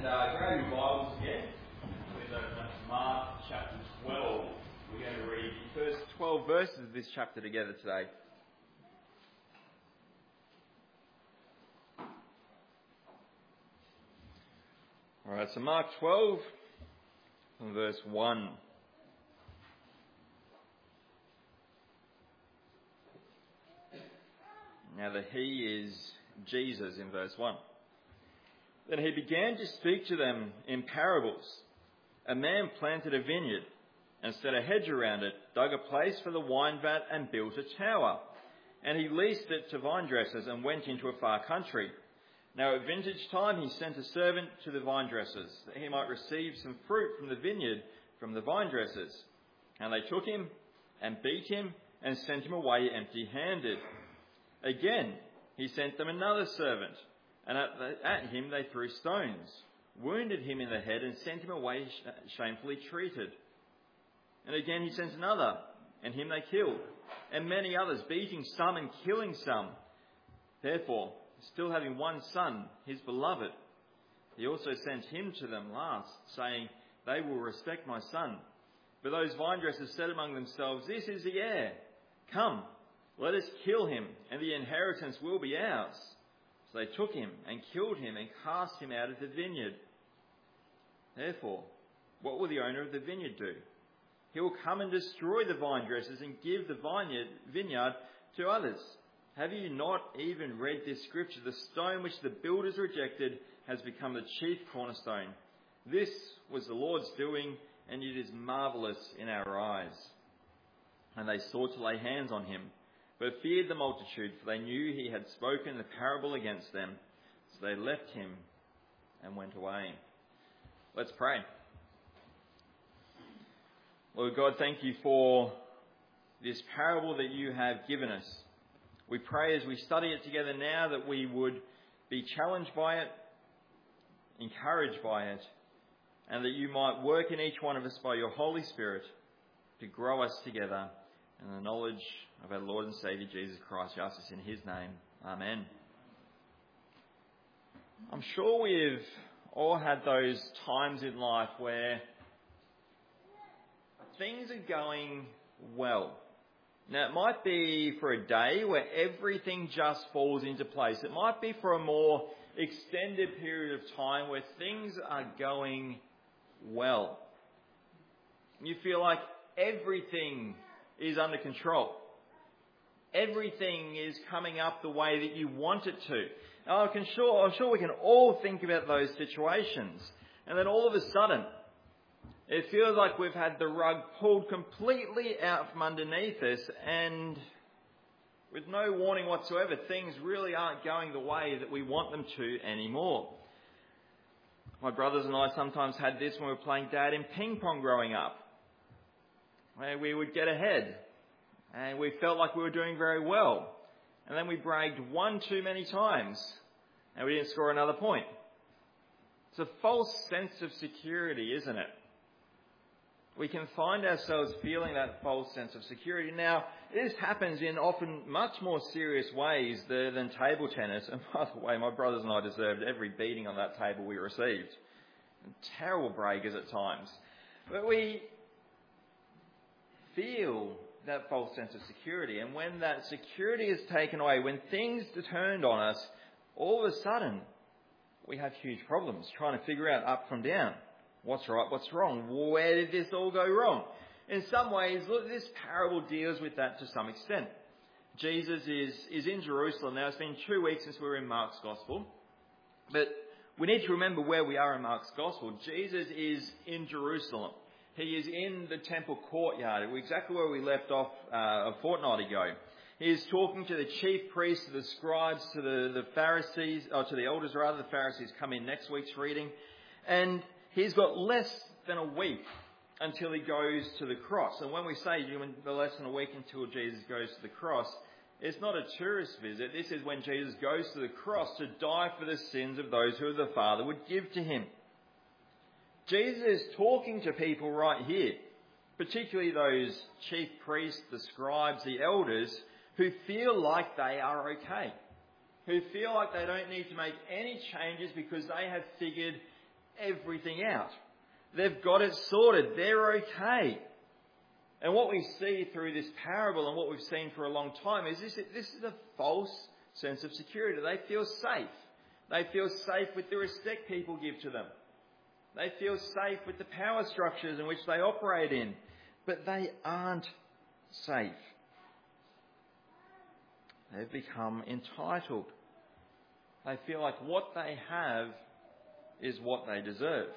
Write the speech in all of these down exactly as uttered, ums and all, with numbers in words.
uh, grab your Bibles again. Please open up to Mark chapter twelve. We're going to read the first twelve verses of this chapter together today. Alright, so Mark twelve, from verse one. Now that he is Jesus in verse one. Then he began to speak to them in parables. A man planted a vineyard and set a hedge around it, dug a place for the wine vat and built a tower. And he leased it to vine dressers and went into a far country. Now at vintage time he sent a servant to the vine dressers, that he might receive some fruit from the vineyard from the vine dressers. And they took him and beat him and sent him away empty-handed. Again he sent them another servant, and at, the, at him they threw stones, wounded him in the head and sent him away sh- shamefully treated. And again he sent another, and him they killed, and many others, beating some and killing some. Therefore, still having one son, his beloved, he also sent him to them last, saying, They will respect my son. But those vine dressers said among themselves, This is the heir. Come, let us kill him, and the inheritance will be ours. So they took him and killed him and cast him out of the vineyard. Therefore, what will the owner of the vineyard do? He will come and destroy the vine dressers and give the vineyard, vineyard to others. Have you not even read this scripture? The stone which the builders rejected has become the chief cornerstone. This was the Lord's doing, and it is marvellous in our eyes. And they sought to lay hands on him, but feared the multitude, for they knew he had spoken the parable against them. So they left him and went away. Let's pray. Lord God, thank you for this parable that you have given us. We pray as we study it together now that we would be challenged by it, encouraged by it, and that you might work in each one of us by your Holy Spirit to grow us together in the knowledge of our Lord and Saviour Jesus Christ. We ask this in his name. Amen. I'm sure we've all had those times in life where things are going well. Now, it might be for a day where everything just falls into place. It might be for a more extended period of time where things are going well. You feel like everything is under control. Everything is coming up the way that you want it to. Now, I can sure, I'm sure we can all think about those situations. And then all of a sudden, it feels like we've had the rug pulled completely out from underneath us, and with no warning whatsoever, things really aren't going the way that we want them to anymore. My brothers and I sometimes had this when we were playing dad in ping pong growing up, where we would get ahead and we felt like we were doing very well. And then we bragged one too many times and we didn't score another point. It's a false sense of security, isn't it? We can find ourselves feeling that false sense of security. Now, this happens in often much more serious ways than table tennis. And by the way, my brothers and I deserved every beating on that table we received. Terrible breakers at times. But we feel that false sense of security. And when that security is taken away, when things are turned on us, all of a sudden, we have huge problems trying to figure out up from down. What's right, what's wrong? Where did this all go wrong? In some ways, look, this parable deals with that to some extent. Jesus is, is in Jerusalem. Now, it's been two weeks since we were in Mark's Gospel. But we need to remember where we are in Mark's Gospel. Jesus is in Jerusalem. He is in the temple courtyard, exactly where we left off uh, a fortnight ago. He is talking to the chief priests, to the scribes, to the, the Pharisees, or to the elders rather. The Pharisees come in next week's reading. And he's got less than a week until he goes to the cross. And when we say less than a week until Jesus goes to the cross, it's not a tourist visit. This is when Jesus goes to the cross to die for the sins of those who the Father would give to him. Jesus is talking to people right here, particularly those chief priests, the scribes, the elders, who feel like they are okay, who feel like they don't need to make any changes because they have figured everything out. They've got it sorted. They're okay. And what we see through this parable and what we've seen for a long time is this, this is a false sense of security. They feel safe. They feel safe with the respect people give to them. They feel safe with the power structures in which they operate in. But they aren't safe. They've become entitled. They feel like what they have is what they deserve.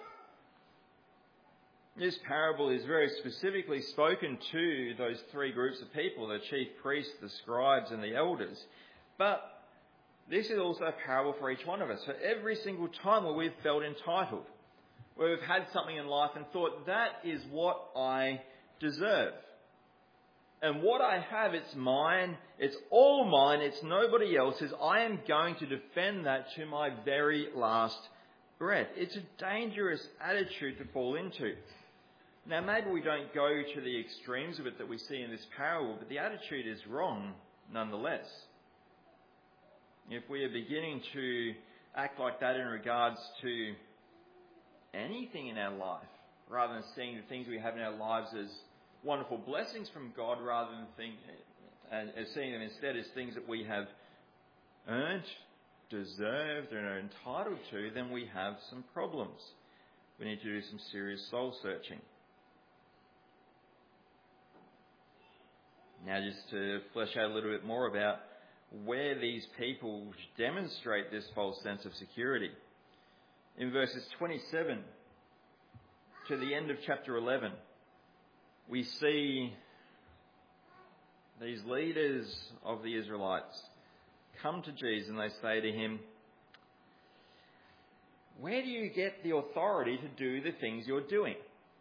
This parable is very specifically spoken to those three groups of people, the chief priests, the scribes and the elders. But this is also a parable for each one of us. For every single time where we've felt entitled, where we've had something in life and thought, that is what I deserve. And what I have, it's mine, it's all mine, it's nobody else's. I am going to defend that to my very last breath. It's a dangerous attitude to fall into. Now, maybe we don't go to the extremes of it that we see in this parable, but the attitude is wrong nonetheless. If we are beginning to act like that in regards to anything in our life, rather than seeing the things we have in our lives as wonderful blessings from God, rather than think, and seeing them instead as things that we have earned, deserved, and are entitled to, then we have some problems. We need to do some serious soul searching. Now, just to flesh out a little bit more about where these people demonstrate this false sense of security. In verses twenty-seven to the end of chapter eleven, we see these leaders of the Israelites come to Jesus and they say to him, "Where do you get the authority to do the things you're doing?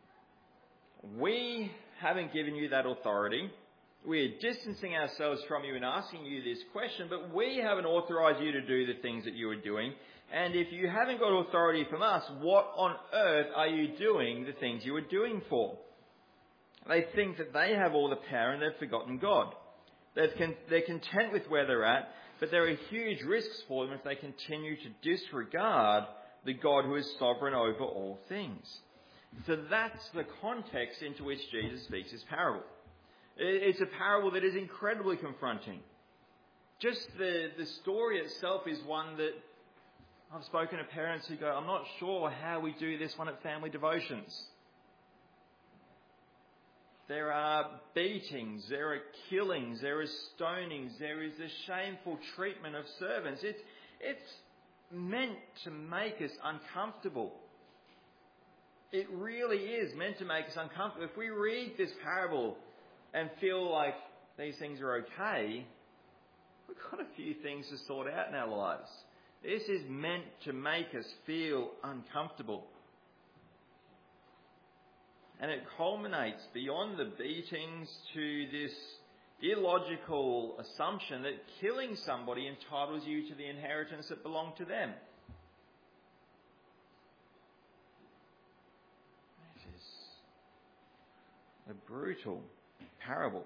We haven't given you that authority. We're distancing ourselves from you and asking you this question, but we haven't authorised you to do the things that you are doing. And if you haven't got authority from us, what on earth are you doing the things you are doing for?" They think that they have all the power and they've forgotten God. They're, con- they're content with where they're at, but there are huge risks for them if they continue to disregard the God who is sovereign over all things. So that's the context into which Jesus speaks his parable. It's a parable that is incredibly confronting. Just the, the story itself is one that I've spoken to parents who go, "I'm not sure how we do this one at family devotions." There are beatings, there are killings, there are stonings, there is the shameful treatment of servants. It's, it's meant to make us uncomfortable. It really is meant to make us uncomfortable. If we read this parable and feel like these things are okay, we've got a few things to sort out in our lives. This is meant to make us feel uncomfortable. And it culminates beyond the beatings to this illogical assumption that killing somebody entitles you to the inheritance that belonged to them. It is a brutal parable.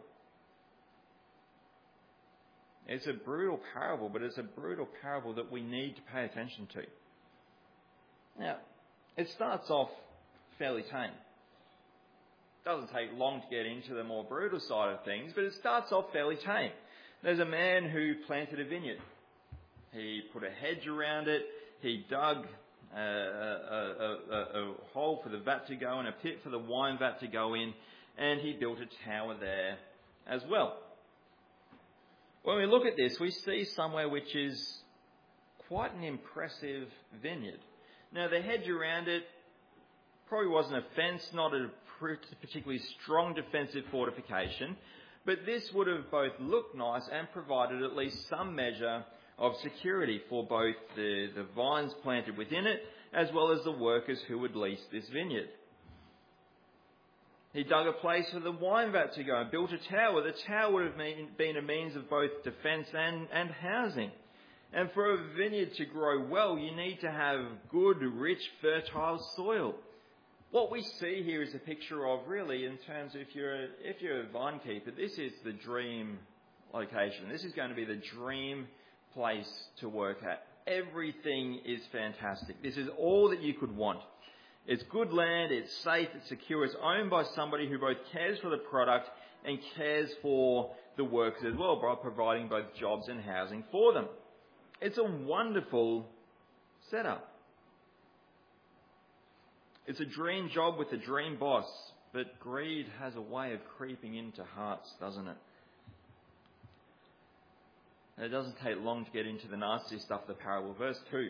It's a brutal parable, but it's a brutal parable that we need to pay attention to. Now, it starts off fairly tame. It doesn't take long to get into the more brutal side of things, but it starts off fairly tame. There's a man who planted a vineyard. He put a hedge around it. He dug a, a, a, a hole for the vat to go in, a pit for the wine vat to go in, and he built a tower there as well. When we look at this, we see somewhere which is quite an impressive vineyard. Now, the hedge around it probably wasn't a fence, not a particularly strong defensive fortification, but this would have both looked nice and provided at least some measure of security for both the, the vines planted within it as well as the workers who would lease this vineyard. He dug a place for the wine vat to go and built a tower. The tower would have been a means of both defence and, and housing. And for a vineyard to grow well, you need to have good, rich, fertile soil. What we see here is a picture of, really, in terms of if you're a, if you're a vine keeper, this is the dream location. This is going to be the dream place to work at. Everything is fantastic. This is all that you could want. It's good land, it's safe, it's secure, it's owned by somebody who both cares for the product and cares for the workers as well, by providing both jobs and housing for them. It's a wonderful setup. It's a dream job with a dream boss, but greed has a way of creeping into hearts, doesn't it? And it doesn't take long to get into the nasty stuff of the parable. Verse two.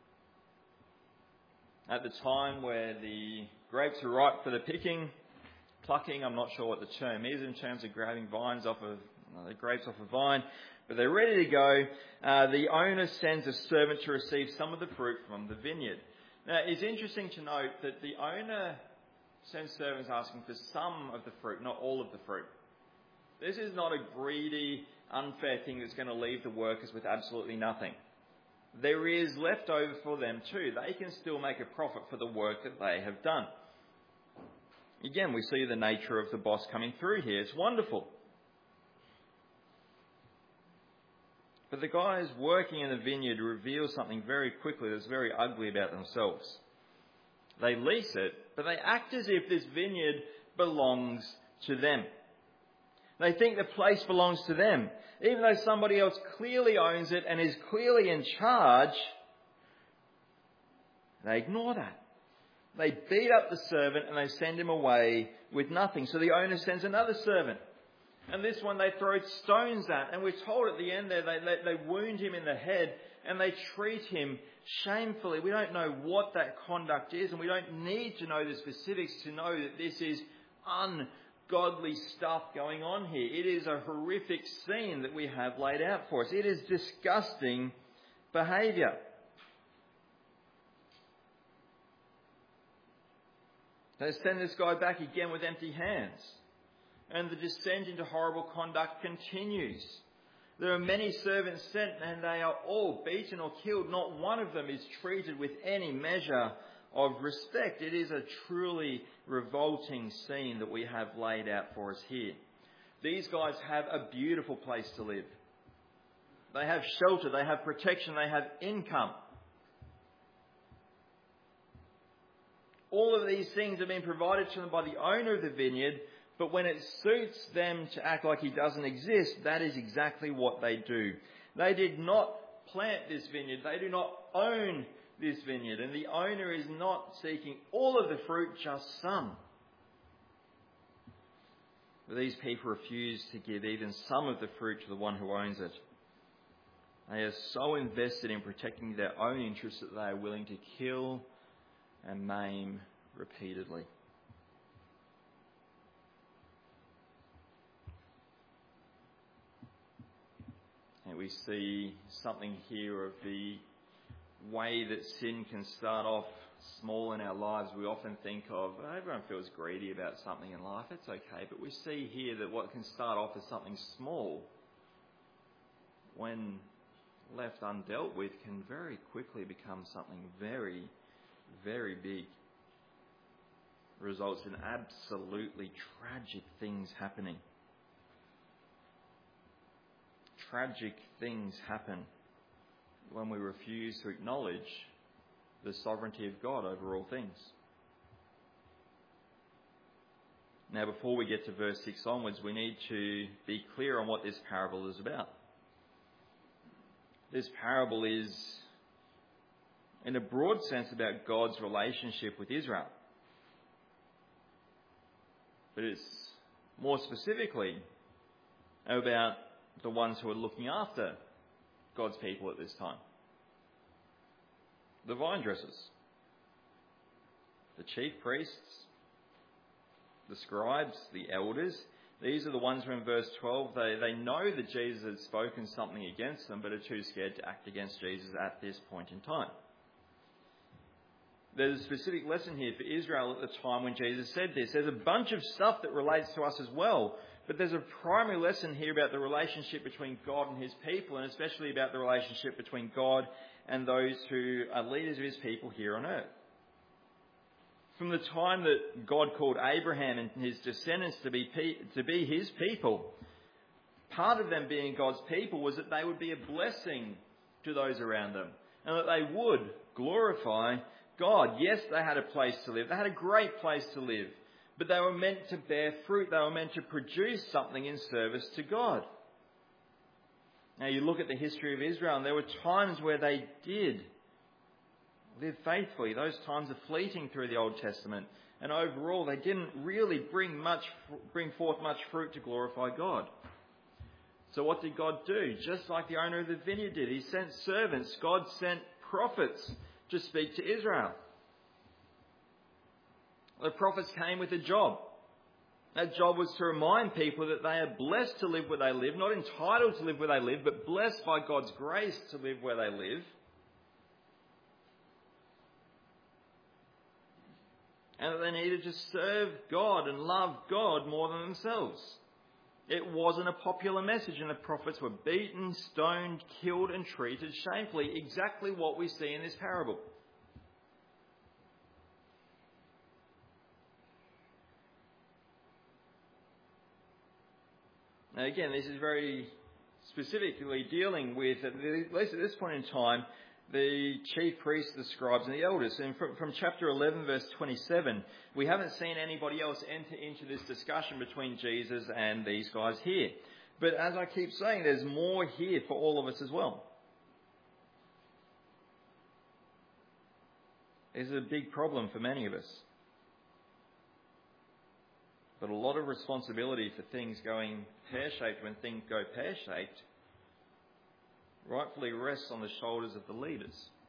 At the time where the grapes are ripe for the picking, plucking, I'm not sure what the term is in terms of grabbing vines off of, uh, the grapes off a vine, but they're ready to go. Uh, the owner sends a servant to receive some of the fruit from the vineyard. Now, it's interesting to note that the owner sends servants asking for some of the fruit, not all of the fruit. This is not a greedy, unfair thing that's going to leave the workers with absolutely nothing. There is left over for them too. They can still make a profit for the work that they have done. Again, we see the nature of the boss coming through here. It's wonderful. But the guys working in the vineyard reveal something very quickly that's very ugly about themselves. They lease it, but they act as if this vineyard belongs to them. They think the place belongs to them, even though somebody else clearly owns it and is clearly in charge. They ignore that. They beat up the servant and they send him away with nothing. So the owner sends another servant. And this one they throw stones at. And we're told at the end there they, they, they wound him in the head and they treat him shamefully. We don't know what that conduct is, and we don't need to know the specifics to know that this is ungodly stuff going on here. It is a horrific scene that we have laid out for us. It is disgusting behaviour. They send this guy back again with empty hands. And the descent into horrible conduct continues. There are many servants sent and they are all beaten or killed. Not one of them is treated with any measure of respect. It is a truly revolting scene that we have laid out for us here. These guys have a beautiful place to live. They have shelter, they have protection, they have income. All of these things have been provided to them by the owner of the vineyard, but when it suits them to act like he doesn't exist, that is exactly what they do. They did not plant this vineyard. They do not own this vineyard. And the owner is not seeking all of the fruit, just some. But these people refuse to give even some of the fruit to the one who owns it. They are so invested in protecting their own interests that they are willing to kill and maim repeatedly. And we see something here of the way that sin can start off small in our lives. We often think of, oh, everyone feels greedy about something in life, it's okay. But we see here that what can start off as something small, when left undealt with, can very quickly become something very, very big. Results in absolutely tragic things happening. Tragic things happen when we refuse to acknowledge the sovereignty of God over all things. Now, before we get to verse six onwards, we need to be clear on what this parable is about. This parable is, in a broad sense, about God's relationship with Israel. But it's more specifically about the ones who are looking after God's people at this time. The vine dressers, the chief priests, the scribes, the elders. These are the ones who in verse twelve, they, they know that Jesus has spoken something against them, but are too scared to act against Jesus at this point in time. There's a specific lesson here for Israel at the time when Jesus said this. There's a bunch of stuff that relates to us as well, but there's a primary lesson here about the relationship between God and his people, and especially about the relationship between God and those who are leaders of his people here on earth. From the time that God called Abraham and his descendants to be, to be his people, part of them being God's people was that they would be a blessing to those around them, and that they would glorify God. Yes, they had a place to live. They had a great place to live. But they were meant to bear fruit. They were meant to produce something in service to God. Now you look at the history of Israel, and there were times where they did live faithfully. Those times are fleeting through the Old Testament. And overall, they didn't really bring much, bring forth much fruit to glorify God. So what did God do? Just like the owner of the vineyard did. He sent servants. God sent prophets to speak to Israel. The prophets came with a job. That job was to remind people that they are blessed to live where they live, not entitled to live where they live, but blessed by God's grace to live where they live. And that they needed to serve God and love God more than themselves. It wasn't a popular message, and the prophets were beaten, stoned, killed and treated shamefully. Exactly what we see in this parable. Now again, this is very specifically dealing with, at least at this point in time, the chief priests, the scribes and the elders. And from, from chapter eleven, verse twenty-seven, we haven't seen anybody else enter into this discussion between Jesus and these guys here. But as I keep saying, there's more here for all of us as well. This is a big problem for many of us. But a lot of responsibility for things going pear-shaped when things go pear-shaped rightfully rests on the shoulders of the leaders.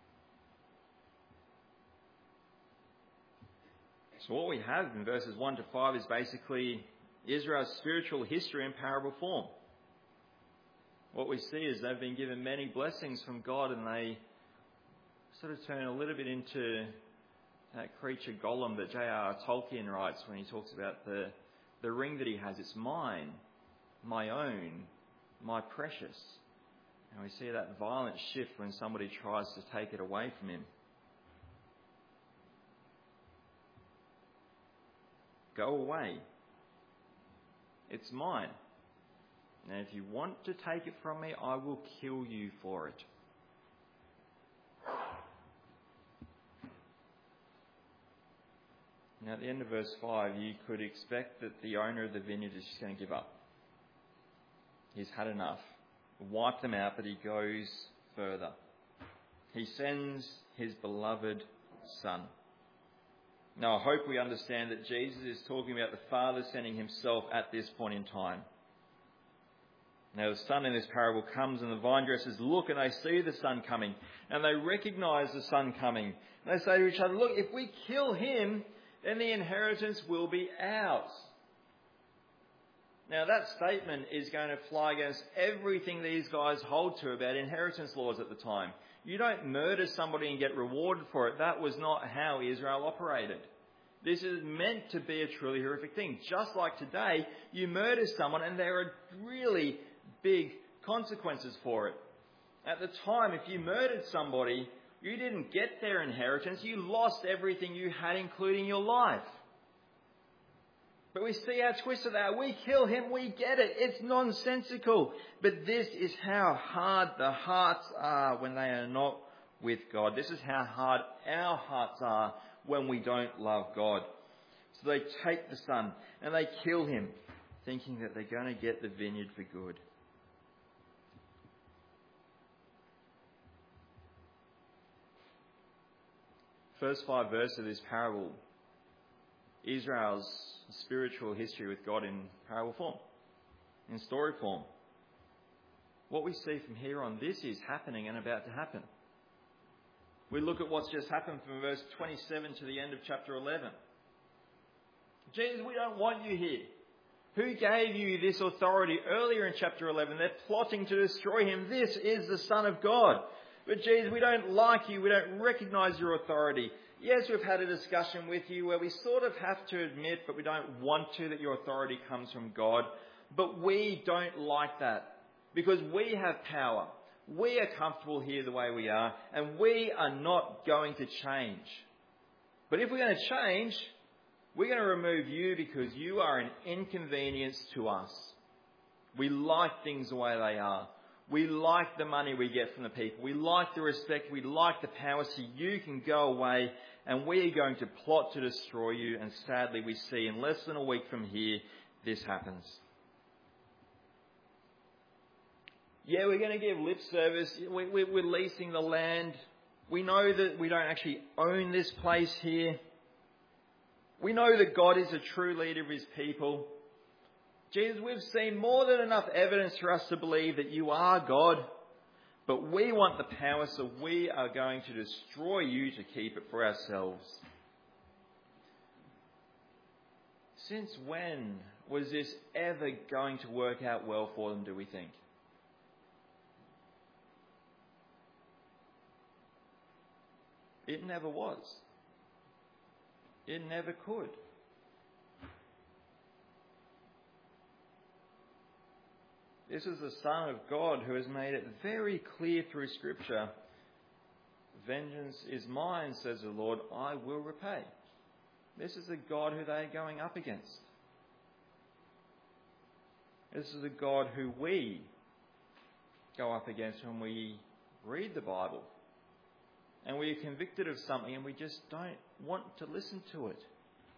So what we have in verses one to five is basically Israel's spiritual history in parable form. What we see is they've been given many blessings from God, and they sort of turn a little bit into that creature Gollum that J R R Tolkien writes when he talks about the, the ring that he has. It's mine, my own, my precious. And we see that violent shift when somebody tries to take it away from him. Go away. It's mine. And if you want to take it from me, I will kill you for it. Now at the end of verse five, you could expect that the owner of the vineyard is just going to give up. He's had enough. Wipe them out, but he goes further. He sends his beloved Son. Now, I hope we understand that Jesus is talking about the Father sending himself at this point in time. Now, the Son in this parable comes, and the vine dressers look and they see the Son coming, and they recognise the Son coming. And they say to each other, look, if we kill him, then the inheritance will be ours. Now, that statement is going to fly against everything these guys hold to about inheritance laws at the time. You don't murder somebody and get rewarded for it. That was not how Israel operated. This is meant to be a truly horrific thing. Just like today, you murder someone and there are really big consequences for it. At the time, if you murdered somebody, you didn't get their inheritance. You lost everything you had, including your life. But we see how twisted they are. We kill him, we get it. It's nonsensical. But this is how hard the hearts are when they are not with God. This is how hard our hearts are when we don't love God. So they take the Son and they kill him, thinking that they're going to get the vineyard for good. First five verses of this parable, Israel's spiritual history with God in parable form, in story form. What we see from here on, this is happening and about to happen. We look at what's just happened from verse twenty-seven to the end of chapter eleven. Jesus, we don't want you here. Who gave you this authority? Earlier in chapter eleven, they're plotting to destroy him. This is the Son of God. But Jesus, we don't like you. We don't recognise your authority. Yes, we've had a discussion with you where we sort of have to admit, but we don't want to, that your authority comes from God. But we don't like that because we have power. We are comfortable here the way we are, and we are not going to change. But if we're going to change, we're going to remove you because you are an inconvenience to us. We like things the way they are. We like the money we get from the people. We like the respect. We like the power, so you can go away and we are going to plot to destroy you. And sadly, we see in less than a week from here, this happens. Yeah, we're going to give lip service. We, we, we're leasing the land. We know that we don't actually own this place here. We know that God is a true leader of his people. Jesus, we've seen more than enough evidence for us to believe that you are God, but we want the power, so we are going to destroy you to keep it for ourselves. Since when was this ever going to work out well for them, do we think? It never was. It never could. This is the Son of God who has made it very clear through Scripture. Vengeance is mine, says the Lord, I will repay. This is the God who they are going up against. This is the God who we go up against when we read the Bible. And we are convicted of something and we just don't want to listen to it.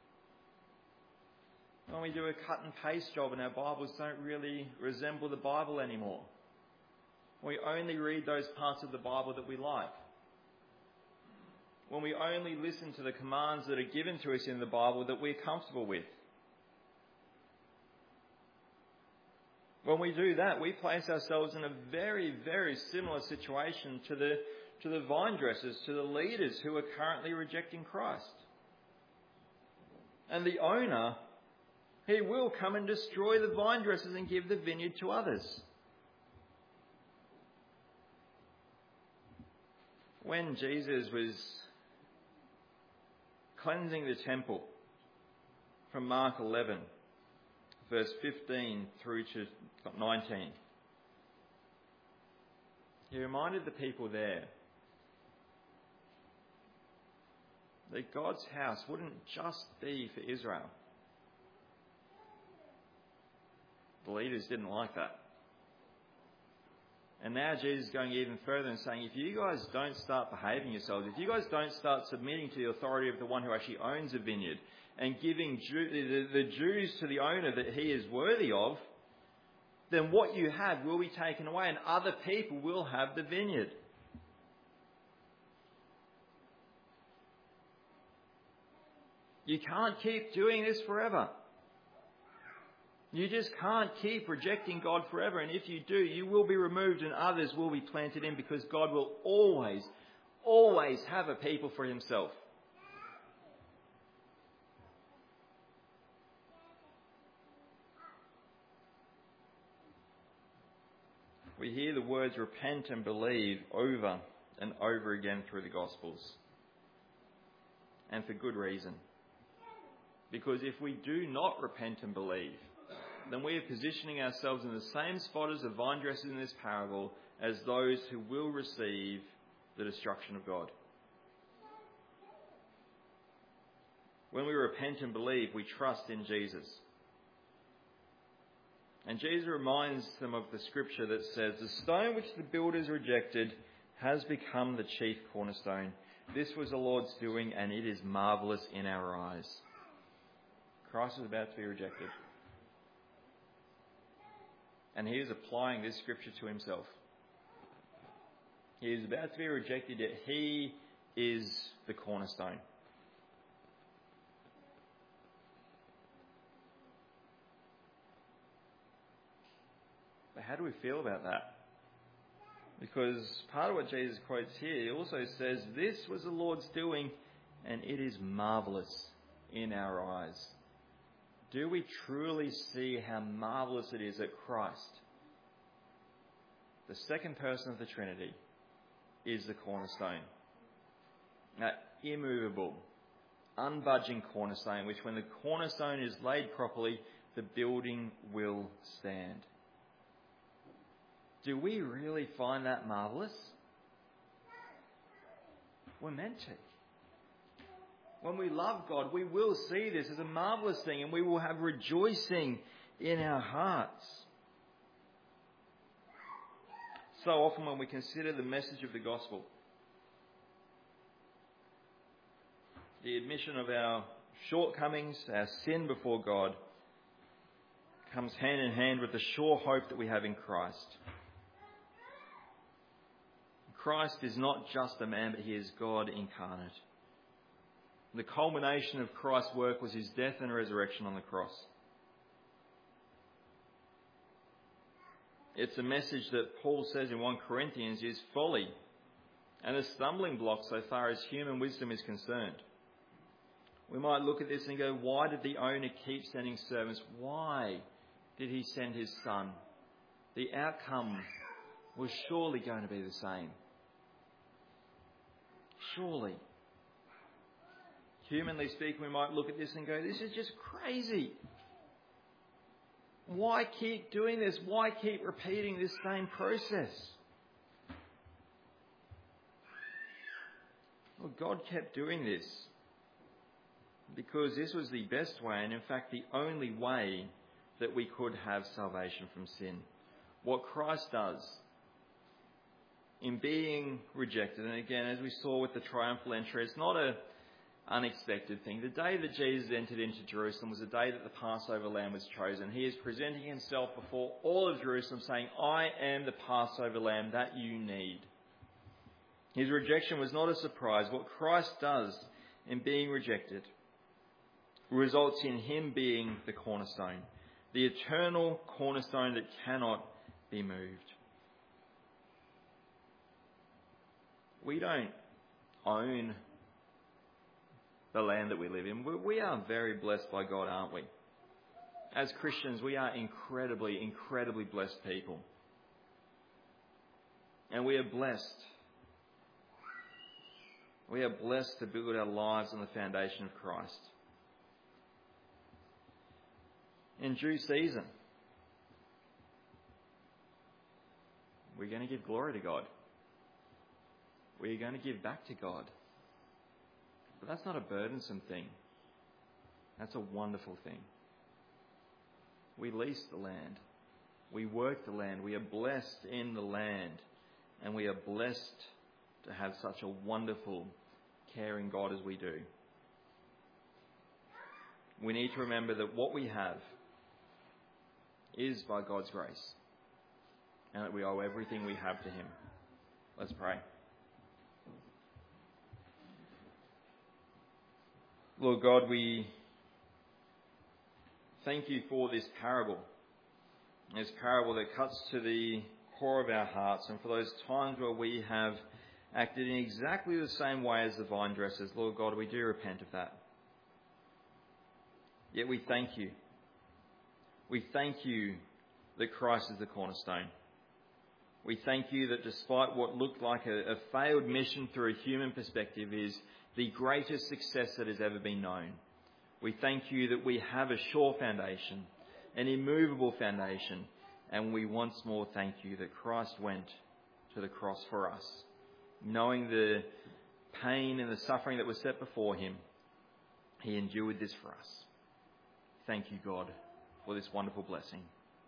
When we do a cut and paste job and our Bibles don't really resemble the Bible anymore. We only read those parts of the Bible that we like. When we only listen to the commands that are given to us in the Bible that we're comfortable with. When we do that, we place ourselves in a very, very similar situation to the to the vine dressers, to the leaders who are currently rejecting Christ. And the owner, he will come and destroy the vine dressers and give the vineyard to others. When Jesus was cleansing the temple from Mark eleven, verse fifteen through to nineteen, he reminded the people there that God's house wouldn't just be for Israel. The leaders didn't like that. And now Jesus is going even further and saying, if you guys don't start behaving yourselves, if you guys don't start submitting to the authority of the one who actually owns a vineyard and giving Jew, the, the dues to the owner that he is worthy of, then what you have will be taken away and other people will have the vineyard. You can't keep doing this forever. You just can't keep rejecting God forever. And if you do, you will be removed and others will be planted in, because God will always, always have a people for himself. We hear the words repent and believe over and over again through the Gospels. And for good reason. Because if we do not repent and believe, then we are positioning ourselves in the same spot as the vine dressers in this parable, as those who will receive the destruction of God. When we repent and believe, we trust in Jesus. And Jesus reminds them of the scripture that says, the stone which the builders rejected has become the chief cornerstone. This was the Lord's doing, and it is marvellous in our eyes. Christ was about to be rejected. And he is applying this scripture to himself. He is about to be rejected, yet he is the cornerstone. But how do we feel about that? Because part of what Jesus quotes here, he also says, this was the Lord's doing, and it is marvellous in our eyes. Do we truly see how marvellous it is that Christ, the second person of the Trinity, is the cornerstone? That immovable, unbudging cornerstone, which when the cornerstone is laid properly, the building will stand. Do we really find that marvellous? We're meant to. When we love God, we will see this as a marvellous thing, and we will have rejoicing in our hearts. so often when we consider the message of the gospel, the admission of our shortcomings, our sin before God, comes hand in hand with the sure hope that we have in Christ. Christ is not just a man, but he is God incarnate. The culmination of Christ's work was his death and resurrection on the cross. It's a message that Paul says in First Corinthians is folly and a stumbling block so far as human wisdom is concerned. We might look at this and go, why did the owner keep sending servants? Why did he send his son? The outcome was surely going to be the same. Surely. Humanly speaking, we might look at this and go, this is just crazy. Why keep doing this? Why keep repeating this same process? Well, God kept doing this because this was the best way, and in fact the only way that we could have salvation from sin. What Christ does in being rejected, and again, as we saw with the triumphal entry, it's not a unexpected thing. The day that Jesus entered into Jerusalem was the day that the Passover lamb was chosen. He is presenting himself before all of Jerusalem saying, I am the Passover lamb that you need. His rejection was not a surprise. What Christ does in being rejected results in him being the cornerstone, the eternal cornerstone that cannot be moved. We don't own the land that we live in. We are very blessed by God, aren't we? As Christians, we are incredibly, incredibly blessed people. And we are blessed. We are blessed to build our lives on the foundation of Christ. In due season, we're going to give glory to God. We're going to give back to God. But that's not a burdensome thing. That's a wonderful thing. We lease the land. We work the land. We are blessed in the land. And we are blessed to have such a wonderful, caring God as we do. We need to remember that what we have is by God's grace. And that we owe everything we have to him. Let's pray. Lord God, we thank you for this parable. This parable that cuts to the core of our hearts, and for those times where we have acted in exactly the same way as the vine dressers. Lord God, we do repent of that. Yet we thank you. We thank you that Christ is the cornerstone. We thank you that despite what looked like a, a failed mission through a human perspective is the greatest success that has ever been known. We thank you that we have a sure foundation, an immovable foundation, and we once more thank you that Christ went to the cross for us, knowing the pain and the suffering that was set before him. He endured this for us. Thank you, God, for this wonderful blessing.